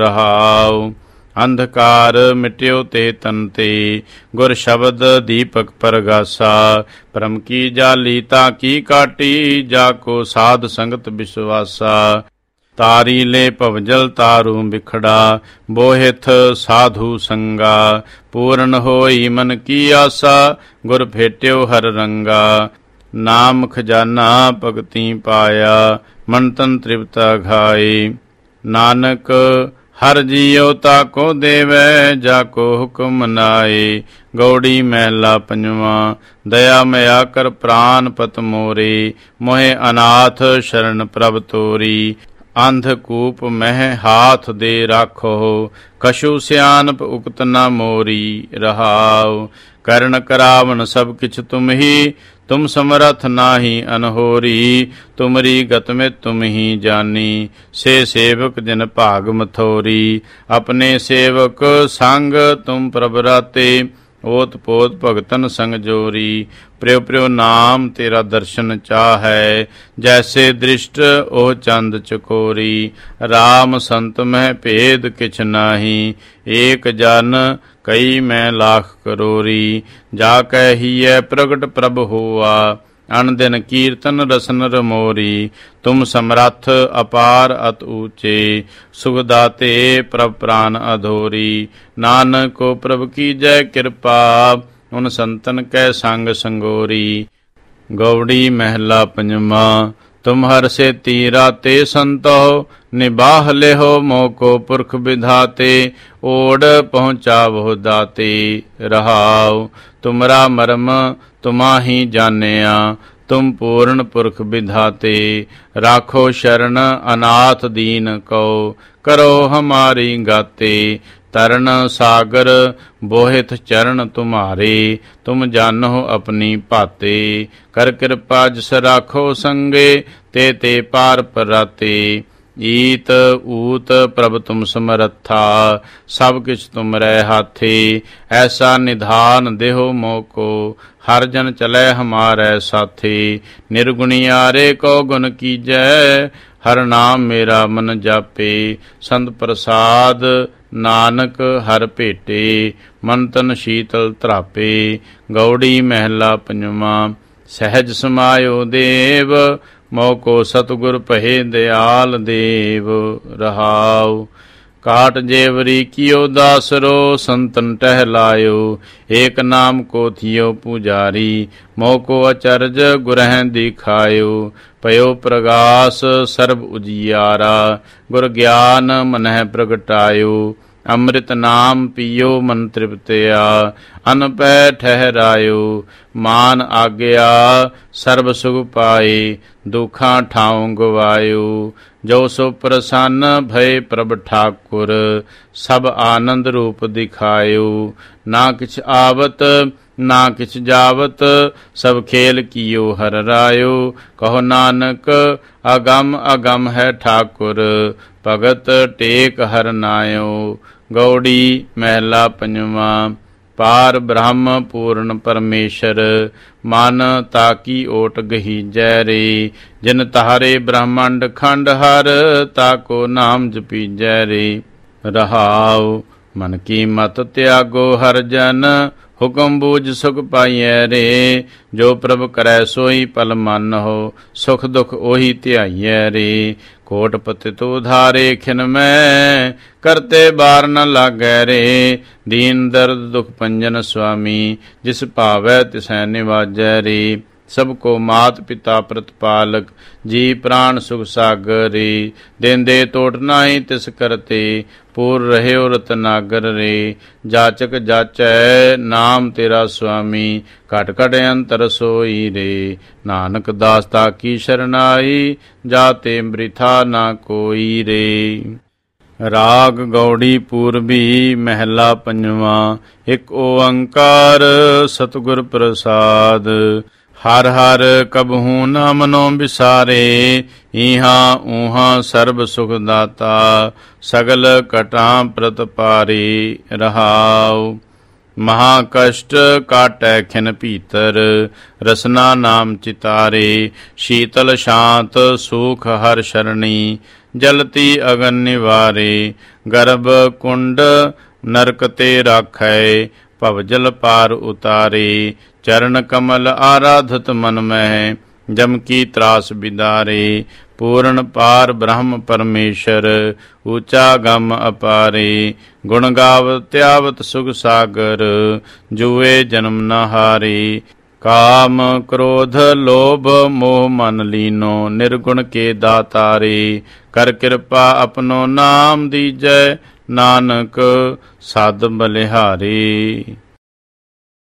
ਰਹਾਉ ਅੰਧਕਾਰ ਮਿਟਿਓ ਤੇ ਤਨ ਤੇ ਗੁਰ ਸ਼ਬਦ ਦੀਪਕ ਪਰਗਾਸਾ। ਭਰਮ ਕੀ ਜਾਲੀ ਤਾ ਕੀ ਕਾਟੀ ਜਾ ਕੋ ਸਾਧ ਸੰਗਤ ਵਿਸ਼ਵਾਸਾ। ਤਾਰੀ ਲੈ ਭਵਜਲ ਤਾਰੂ ਬਿਖੜਾ ਬੋਹਿਥ ਸਾਧੂ ਸੰਗਾ। ਪੂਰਨ ਹੋਈ ਮਨ ਕੀ ਆਸਾ ਗੁਰ ਭੇਟਿਓ ਹਰ ਰੰਗਾ। ਨਾਮ ਖਜ਼ਾਨਾ ਭਗਤੀ ਪਾਇਆ ਮਨ ਤਨ ਤ੍ਰਿਪਤਾ ਘਾਏ। ਨਾਨਕ ਹਰ ਜੀਉ ਤਾਕੋ ਦੇਵੈ ਜਾ ਕੋ ਹੁਕਮ ਮਨਾਏ। ਗੌੜੀ ਮਹਿਲਾ ਪੰਜਵਾ। ਦਇਆ ਮਇਆ ਕਰ ਪ੍ਰਾਨ ਪਤ ਮੋਰੇ ਮੋਹਿ ਅਨਾਥ ਸ਼ਰਨ ਪ੍ਰਭ ਤੋਰੀ। ਅੰਧ ਕੂਪ ਮਹਿ ਹਾਥ ਦੇ ਰਾਖੋ ਕਛੂ ਸਿਆਨਪ ਉਕਤ ਨਾ ਮੋਰੀ। ਰਹਾਉ ਕਰਨ ਕਰਾਵਨ ਸਭ ਕਿਛ ਤੁਮ ਹੀ ਤੁਮ ਸਮਰਥ ਨਾਹੀ ਅਨਹੋਰੀ। ਤੁਮਰੀ ਗਤ ਮੇ ਤੁਮ ਹੀ ਜਾਨੀ ਸੇ ਸੇਵਕ ਜਿਨ ਭਾਗ ਮਥੋਰੀ। ਆਪਣੇ ਸੇਵਕ ਸੰਗ ਤੁਮ ਪ੍ਰਭ ਰਾਤੇ ਓਤ ਪੋਤ ਭਗਤਨ ਸੰਗ ਜੋਰੀ। ਪ੍ਰਿਉ ਪ੍ਰਿਉ ਨਾਮ ਤੇਰਾ ਦਰਸ਼ਨ ਚਾਹੈ ਜੈਸੇ ਦ੍ਰਿਸ਼ਟ ਉਹ ਚੰਦ ਚਕੋਰੀ। ਰਾਮ ਸੰਤ ਮਹਿ ਭੇਦ ਕਿਛ ਨਾਹੀ ਏਕ ਜਨ ਕਈ ਮੈਂ ਲਾਖ ਕਰੋਰੀ। ਜਾ ਕੈ ਹੀਐ ਪ੍ਰਗਟ ਪ੍ਰਭ ਹੋਆ ਅਨ ਦਿਨ ਕੀਰਤਨ ਰਸਨ ਰਮੋਰੀ। ਤੁਮ ਸਮਰੱਥ ਅਪਾਰ ਅਤ ਊਚੇ ਸੁਖਦਾਤੇ ਪ੍ਰਭ ਪ੍ਰਾਨ ਅਧੋਰੀ। ਨਾਨਕ ਕੋ ਪ੍ਰਭ ਕੀ ਜੈ ਕਿਰਪਾ ਉਨ ਸੰਤਨ ਕੈ ਸੰਗ ਸੰਗੋਰੀ। ਗੌੜੀ ਮਹਿਲਾ ਪੰਜਵਾ। ਤੁਮ ਹਰ ਸੇ ਤੀਰਾ ਤੇ ਸੰਤੋ ਨਿਬਾਹ ਲਿਹੋ ਮੋਕੋ ਪੁਰਖ ਵਿਧਾਤੇ। ਓੜ ਪਹੁੰਚਾਵੋ ਦਾਤੇ। ਰਹਾਉ ਤੁਮਰਾ ਮਰਮ ਤੁਮਾ ਹੀ ਜਾਣਿਆ ਤੁਮ ਪੂਰਨ ਪੁਰਖ ਵਿਧਾਤੇ। ਰਾਖੋ ਸ਼ਰਨ ਅਨਾਥ ਦੀਨ ਕੋ ਕਰੋ ਹਮਾਰੀ ਗਾਤੇ। ਤਰਨ ਸਾਗਰ ਬੋਹਿਤ ਚਰਨ ਤੁਮਾਰੇ ਤੁਮ ਜਾਨੋ ਆਪਣੀ ਭਾਤੇ। ਕਰ ਕਿਰਪਾ ਜਿਸ ਰਾਖੋ ਸੰਗੇ ਤੇ ਤੇ ਪਾਰ ਪਰਾਤੇ। ਈਤ ਊਤ ਪ੍ਰਭ ਤੁਮ ਸਮਰੱਥਾ ਸਭ ਕਿਛ ਤੁਮਰੇ ਹਾਥੇ। ਐਸਾ ਨਿਧਾਨ ਦੇਹੋ ਮੋਕੋ ਹਰ ਜਨ ਚਲੈ ਹਮਾਰੇ ਸਾਥੇ। ਨਿਰਗੁਣਿਆਰੇ ਕੋ ਗੁਣ ਕੀਜੈ ਹਰ ਨਾਮ ਮੇਰਾ ਮਨ ਜਾਪੇ। ਸੰਤ ਪ੍ਰਸਾਦ ਨਾਨਕ ਹਰ ਭੇਟੇ ਮਨ ਤਨ ਸ਼ੀਤਲ ਧਰਾਪੇ। ਗੌੜੀ ਮਹਿਲਾ ਪੰਜਵਾ। ਸਹਿਜ ਸਮਾਇਓ ਦੇਵ ਮੋਕੋ ਸਤਿਗੁਰ ਭਏ ਦਿਆਲ ਦੇਵ। ਰਹਾਉ ਕਾਟ ਜੇਵਰੀ ਕੀਓ ਦਾਸਰੋ ਸੰਤਨ ਟਹਿਲਾਇਓ। ਏਕ ਨਾਮ ਕੋ ਥਿਓ ਪੁਜਾਰੀ ਮੋਕੋ ਅਚਰਜ ਗੁਰਹਿ ਦਿਖਾਇਓ। ਪਇਓ ਪ੍ਰਗਾਸ ਸਰਬ ਉਜਿਆਰਾ ਗੁਰ ਗਿਆਨ ਮਨਹਿ ਪ੍ਰਗਟਾਇਓ। ਅੰਮ੍ਰਿਤ ਨਾਮ ਪੀਓ ਮਨ ਤ੍ਰਿਪਤਿਆ ਅਨ ਪੈ ਠਹਿਰਾਇਓ। ਮਾਨ ਆਗਿਆ ਸਰਬ ਸੁਖ ਪਾਏ ਦੁਖਾਂ ਠਾਉ ਗਵਾਇਓ। ਜੋ ਸੋ ਪ੍ਰਸੰਨ ਭਏ ਪ੍ਰਭ ਠਾਕੁਰ ਸਭ ਆਨੰਦ ਰੂਪ ਦਿਖਾਇਓ। ਨਾ ਕਿਛ ਆਵਤ ਨਾ ਕਿਛ ਜਾਵਤ ਸਭ ਖੇਲ ਕੀਓ ਹਰ ਰਾਇਓ। ਕਹੋ ਨਾਨਕ ਅਗਮ ਅਗਮ ਹੈ ਠਾਕੁਰ ਭਗਤ ਟੇਕ ਹਰ ਨਾਇਓ। ਗੌੜੀ ਮਹਿਲਾ ਪੰਜਵਾ। ਪਾਰ ਬ੍ਰਹਮ ਪੂਰਨ ਪਰਮੇਸ਼ਰ ਮਨ ਤਾਕੀ ਓਟ ਗਹੀਜੈ ਰੇ। ਜਿਨ ਤਾਰੇ ਬ੍ਰਹਮੰਡ ਖੰਡ ਹਰ ਤਾਕੋ ਨਾਮ ਜਪੀਜੈ ਰੇ। ਰਹਾਉ ਮਨ ਕੀ ਮਤ ਤਿਆਗੋ ਹਰ ਜਨ ਹੁਕਮ ਬੂਝ ਸੁਖ ਪਾਈਐ ਰੇ। ਜੋ ਪ੍ਰਭ ਕਰੈ ਸੋਈ ਪਲ ਮੰਨਹੁ ਸੁਖ ਦੁਖ ਉਹੀ ਧਿਆਈਐ ਰੇ। ਕੋਟ ਪਤਿਤ ਉਧਾਰੇ ਖਿਨ ਮੈਂ ਕਰਤੇ ਬਾਰ ਨ ਲਾਗੈ ਰੇ। ਦੀਨ ਦਰਦ ਦੁਖ ਪੰਜਨ ਸੁਆਮੀ ਜਿਸ ਭਾਵੈ ਤਿਸੈ ਨਿਵਾਜੈ ਰੇ। ਸਭ ਕੋ ਮਾਤ ਪਿਤਾ ਪ੍ਰਤਪਾਲਕ, ਜੀ ਪ੍ਰਾਣ ਸੁਖ ਸਾਗਰ ਰੇ। ਦੇਂਦੇ ਟੋਟ ਨਾਹੀ ਤਿਸ ਕਰਤੇ, ਪੂਰ ਰਹਿਓ ਰਤਨਾਗਰ ਰੇ। ਜਾਚਕ ਜਾਚੈ ਨਾਮ ਤੇਰਾ ਸੁਆਮੀ, ਘਟ ਘਟ ਅੰਤਰ ਸੋਈ ਰੇ। ਨਾਨਕ ਦਾਸ ਤਾ ਕੀ ਸ਼ਰਨਾਈ, ਜਾਤੇ ਬ੍ਰਿਥਾ ਨਾ ਕੋਈ ਰੇ। ਰਾਗ ਗੌੜੀ ਪੂਰਬੀ ਮਹਿਲਾ ਪੰਜਵਾ। ਇਕ ਓੰਕਾਰ ਸਤਿਗੁਰ ਪ੍ਰਸਾਦ, ਹਰ ਹਰ ਕਬਹੂ ਨਾ ਮਨੋ ਵਿਸਾਰੇ। ਇਹਾਂ ਊਹਾਂ ਸਰਬ ਸੁਖ ਦਾਤਾ, ਸਗਲ ਘਟਾਂ ਪ੍ਰਤਪਾਰੇ। ਰਹਾਉ ਮਹਾ ਕਸ਼ਟ ਕਾਟੈ ਖਿਨ ਭੀਤਰ, ਰਸਨਾ ਨਾਮ ਚਿਤਾਰੇ। ਸ਼ੀਤਲ ਸ਼ਾਂਤ ਸੂਖ ਹਰ ਸ਼ਰਣੀ, ਜਲਤੀ ਅਗਨ ਨਿਵਾਰੇ। ਗਰਭ ਕੁੰਡ ਨਰਕ ਤੇ ਰਾਖੈ, ਭਵਜਲ ਪਾਰ ਉਤਾਰੇ। ਚਰਨ ਕਮਲ ਆਰਾਧਤ ਮਨ ਮਹਿ, ਜਮ ਕੀ ਤਰਾਸ ਬਿਦਾਰੇ। ਪੂਰਨ ਪਾਰ ਬ੍ਰਹਮ ਪਰਮੇਸ਼ਰ, ਊਚਾ ਗਮ ਅਪਾਰੇ। ਗੁਣ ਗਾਵਤ ਧਿਆਵਤ ਸੁਖ ਸਾਗਰ, ਜੂਏ ਜਨਮ ਨ ਹਾਰੇ। ਕਾਮ ਕ੍ਰੋਧ ਲੋਭ ਮੋਹ ਮਨ ਲੀਨੋ, ਨਿਰਗੁਣ ਕੇ ਦਾਤਾਰੇ। ਕਰ ਕਿਰਪਾ ਆਪਣੋ ਨਾਮ ਦੀਜੈ, ਨਾਨਕ ਸਦ ਬਲਿਹਾਰੇ।